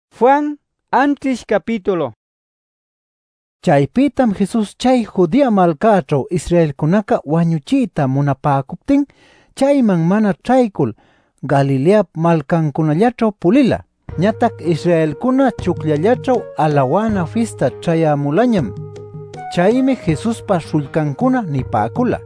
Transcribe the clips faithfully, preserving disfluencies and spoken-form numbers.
Juan antes capítulo. Chaypitam Jesus chay Judea malkacho Israelkunaka wañuchita munapäkuptin chayman mana traykul Galilea malkankunallacho pulila. Ñatak Israelkuna chukllallacho alawana fiesta chayamulañam. Chaymi Jesuspa shulkankuna nipäkula.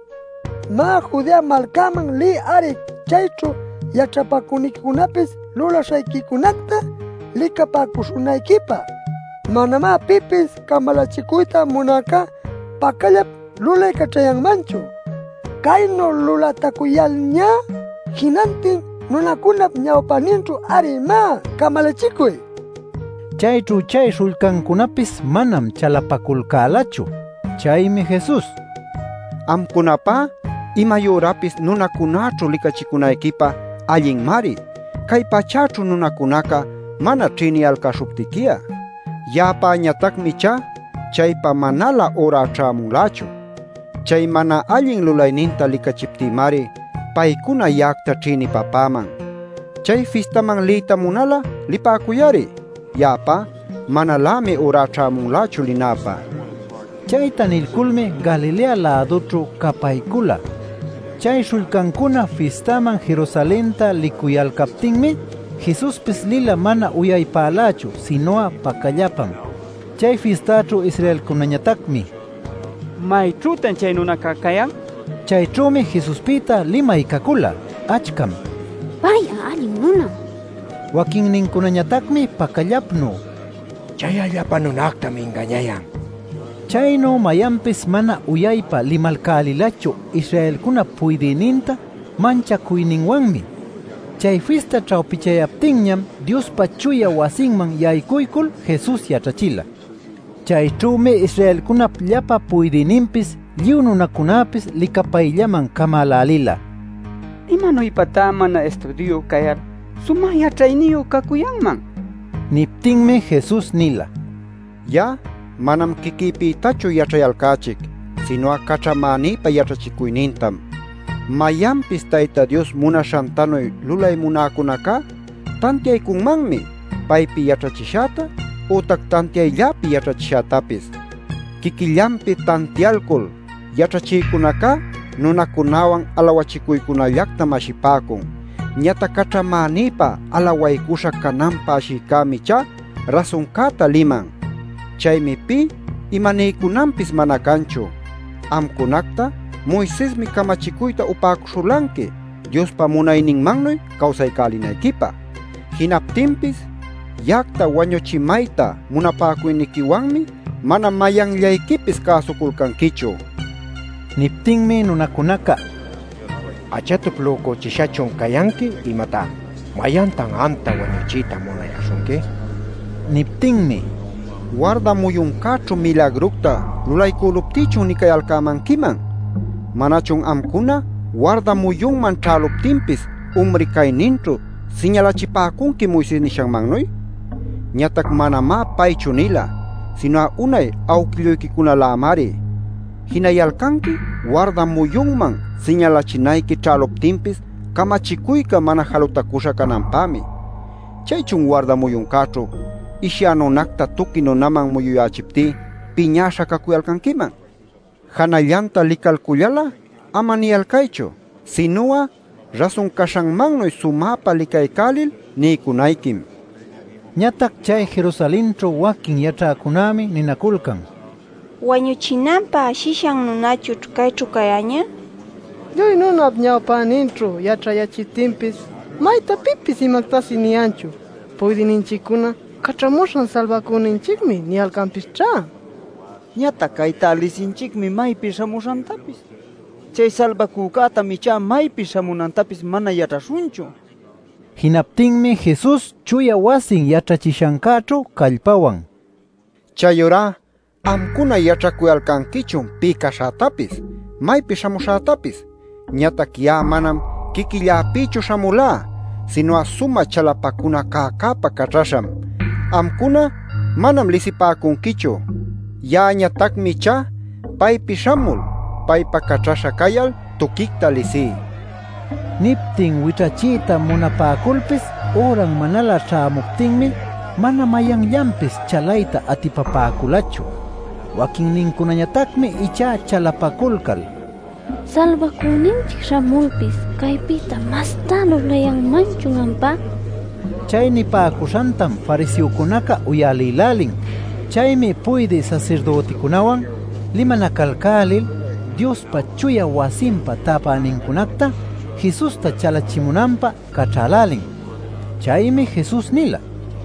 Ma Judea malkaman li ari chaychu yachapakunaykikunapis lulashaykikunakta likapakushunaykipa. Manama pipis kamalachikuyta munaka pakallap lulaykachayanmanchu. Kayno lulatakuyalña hinantin nunakunap ñawpaninchu ari ma kamalachikuy. Chaychu chay shulkankunapis manam chalapakulkalachu. Chaymi Jesus: Amkunapa imayurapis nunakunachu likachikunaykipa allinmari. Kay pachachu nunakunaka mana triniyalkashuptikia. Yapa ñatakmi cha chaypa manala ora ch'amunlachu. Chay mana allin lulayninta likachiptimari paykuna yakta trinipapaman. Chay fiestaman liyta munala lipäkuyari. Yapa manalami ora ch'amunlachu linapa. Chayta nilkulmi Galilea ladochu kapaykula. Chay shulkankuna fiestaman Jerusalenta likuyalkaptinmi Jesuspis lila mana uyaypalachu sinoa pakallapam. Chay fiestachu Israelkunañatakmi. Maytrutan chay nunaka kayan? Chaychumi Jesuspita limaykakula achkam. Vaya allin nuna. Wakinninkunañatakmi pakallapnu. Chay allapa nunaktami engañayan. Chayno mayanpis mana uyaypa limalkalilachu Israelkuna puydininta manchakuyninwanmi. Chay fiesta chawpichayaptinñam Diospa chuya wasinman yaykuykul Jesus yachachila. Chaychumi Israelkunap llapa puydininpis lliw nunakunapis likapayllaman kamalalila. Imanuypata mana estudio kayar suma yachayniyo kakuyanman. Niptinmi Jesus nila: Ya manam kikipitachu yachayalkachik, sino kachamanipa yachachikuynintam. Mayanpis Tayta Dios munashantanoy lulay munakunaka tantiaykunmanmi paypi yachachishata utak tantiayllapi yachachishatapis. Kikillampi tantialkul yachachiykunaka nunakunawan alawachikuykunallakta mashipakun. Ñata kachamanipa alawaykusha kananpa ashikami cha rasunkata liman. Chaymi pi imaniykunampis mana kanchu. Amkunakta Moisesmi kamachikuyta upakushulanki Diospa munayninmannuy kawsaykalinaykipa. Hinaptinpis yakta wañuchimayta munapakuynikiwanmi mana mayanllaykipis kasukulkankichu. Niptinmi nunakunaka: Achatup lokochishachon kayanki imata mayantan amta wañuchita munayashunki. Niptinmi: Warda muyunkachu milagrukta lulaykuluptichun nikayalkamankiman. Manachun amkuna warda muyunman ch'aluptinpis umri kayninchu señalachipakunki Moisés nishanmannuy. Ñatak manama paychu nila, sino unay awkilluykikunalaamari. Hinayalkanki warda muyunman señalachinayki ch'aluptinpis kamachikuyka mana halutakusha kananpami. Chaychun warda muyunkachu isyanunakta tuki nunaman muyuyachipti piñasha kakuyalkankiman. Hanallanta likalkullala ama niyalkaychu, sinuwa rasun kashanmannuy sumapa likaykalil niykunaykim. Ñatak chay Jerusalenchu wakin yachaqkunami ninakulkan: Wañuchinanpa ashishan nunachu kaychu kayaña? Lluy nunap ñawpaninchu yachayachiptinpis mayta pipis imaktasi niyanchu. Puydininchikkuna kachamushan salvakuninchikmi niyalkanpischa. Ñata kayta lisinchikmi maypi shamushantapis. Chay salvakukata micha maypi shamunantapis mana yachashunchu. Hinaptinmi Jesus chuya wasin yachachishankachu kallpawan: Chayura amkuna yachakuyalkankichun pi kashatapis, maypi shamushatapis. Ñatak ya manam kikillapichu shamula, sino suma chalapakuna kakapa kachasham. Amkuna manam lisipakunkichu. Ya ñatakmi cha paypi shamul paypa kachasha kayal tukikta lisi. Niptin wichachita munapakulpis oran manala ch'amuptinmi mana mayanllampis chalayta atipapakulachu. Wakin ninkunañataqmi icha chalapakulkal. Salvakuninchik shamulpis kaypita mastalo layanmanchunanpa. Chay nipakushantam fariseokunaqa uyalilalin. Chaymi puydi sacerdotikunawan limanakalkalil Diospa chuya wasinpa tapaninkunakta Jesusta chalachimunanpa kach'alalin. Chaymi Jesus nila: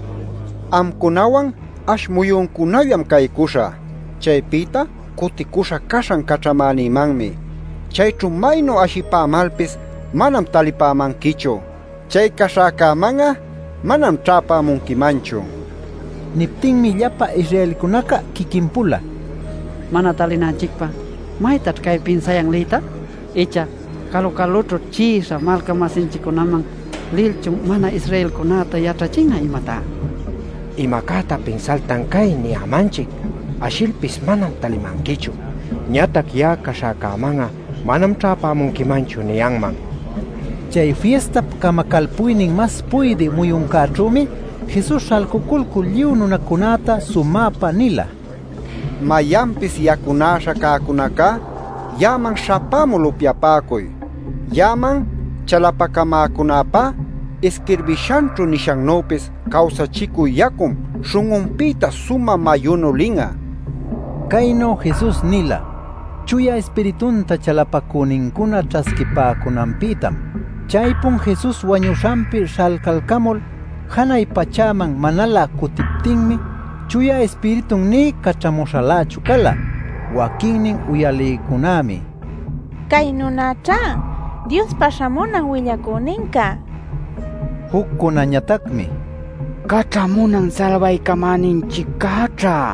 Amkunawan ashmuyunkunallam kaykusha. Chaypita kutikusha kashan kach'amanimanmi. Chaychu maynu ashipamalpis manam talipamankichu. Chay kashakamanga manam ch'apamunkimanchu. Niptinmi llapa Israelkunaqa kikinpula: Mana talinanchikpa maytat kaypin sayang liyta? Icha kalu-kalutru chisa malka masinchikunaman lilchun mana Israelkunata yachachinga imata. Imakata pinsaltan kay ni amanchik ashilpis manam talimankichu. Ñatak ya kashakamanga manam ch'apamunkimanchu niyangman. Chay fiesta kamakalpuynin mas puydi muyunkachumi Jesus shalkukulku lliw nunakunata sumapa nila: Mayanpis yakunasha kakunaka yaman shapamu lupyapakuy. Yaman chalapakamakunapa escribishanchu nishangnopis kawsachikuy yakum shungunpita suma mayuno linga. Kayno Jesus nila chuya espiritunta chalapakuninkuna ch'askipakunanpitam. Chaypun Jesus wañushanpi shalkalkamul hanay pachaman manala kutiptinmi chuya espiritun ni kach'amushalachu kala. Wakinnin uyaliykunami: Kay nunata Diospa shamunan willakuninka. Hukkunañataqmi: Kach'amunan salvaykamaninchikkacha.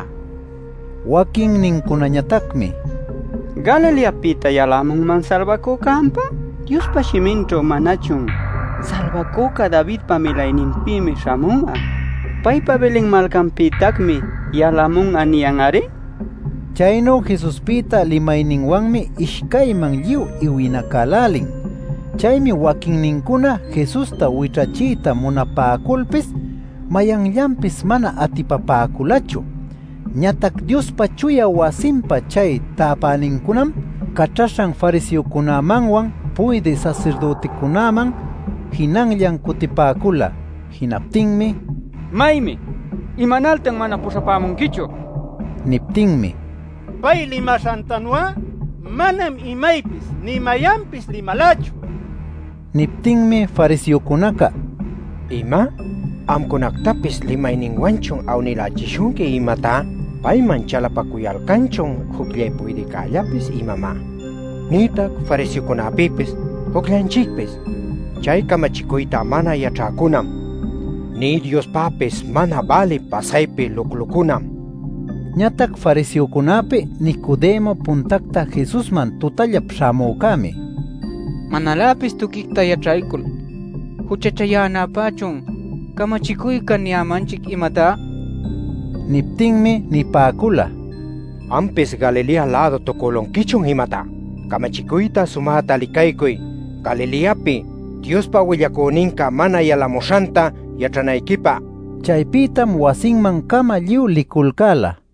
Wakinninkunañataqmi: Galileapita yalamunman salvakukanpa? Diospa shiminchu manachun salvakuka Davidpa milayninpimi shamunqa. Paypa Belén malkanpitakmi yalamunqa niyanari. Chayno Jesuspita limayninwanmi ishkayman lliw iwinakalalin. Chaymi wakinninkuna Jesusta wichachiyta munapakulpis mayanllampis mana atipapakulachu. Ñatak Diospa chuya wasinpa chay tapaninkunam kach'ashan fariseokunamanwan puydi sacerdotikunaman hinanllan kutipakula. Hinaptinmi: Maymi, imanaltan mana pusapamunkichu. Niptinmi: Pay limashantanuwa manam imaypis ni mayanpis limalachu. Niptinmi fariseokunaqa: Ima? Amkunaktapis limayninwanchun awnilachishunki imata? Payman chalapakuyalkanchun hukllay puydikallapis imama? Nitak fariseokunapipis hukllanchikpis chay kamachikuyta mana yach'akunam. Ni Diospapis mana bali pasaypi luklukunam. Ñatak fariseokunapi Nicodemo puntakta Jesusman tutallap shamukami: Manalapis tukikta yach'aykul huchachayanapachun kamachikuyqa niyamanchik imata? Niptinmi nipakula: Ampis Galilea lado tukulunkichun imata? Kamachikuyta sumata likaykuy Galileapi Diospa willakuninka mana yalamushanta yach'anaykipa. Chaypitam wasinman kama lliw likulkala.